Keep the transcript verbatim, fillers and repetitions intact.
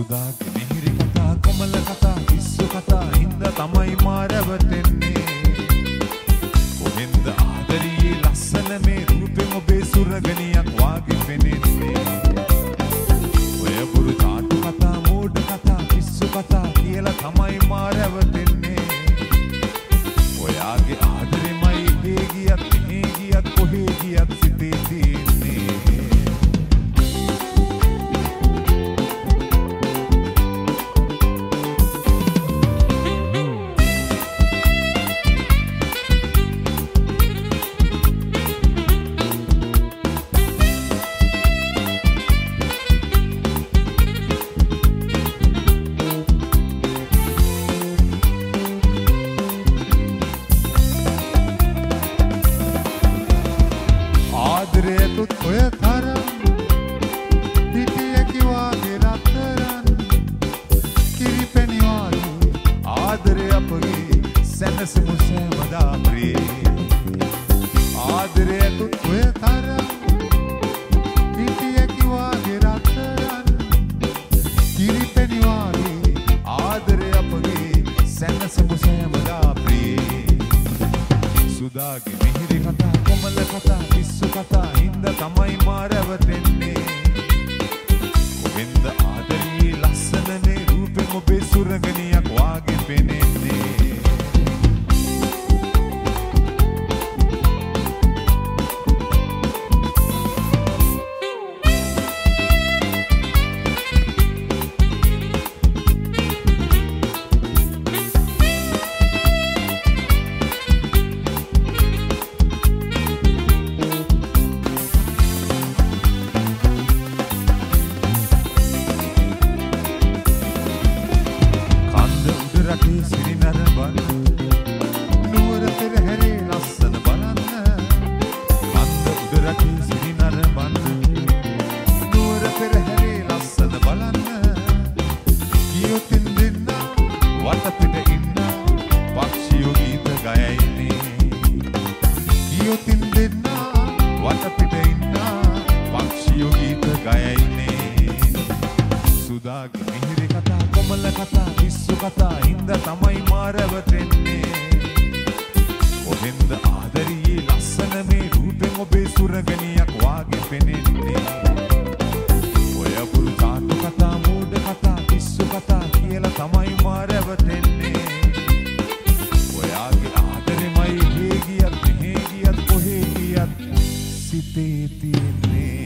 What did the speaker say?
සුදාගේ මිහිරි කතා කොමල කතා පිස්සු කතා හින්දා තමයි මාරවටෙන්නේ කොහෙන්ද ආදරියේ ලස්සන මේ රූපෙන් ඔබේ සුරගනියක් වාගේ පෙනෙන්නේ ඔය බුරු තාටු කතා මෝඩ කතා පිස්සු කතා කියලා තමයි මාරවටෙන්නේ ඔයාගේ ආදරෙමයි හේ ගියත් හේ ගියත් කොහේ ගියත් සිතේ තියෙන්නේ සිතේ තියෙන්නේ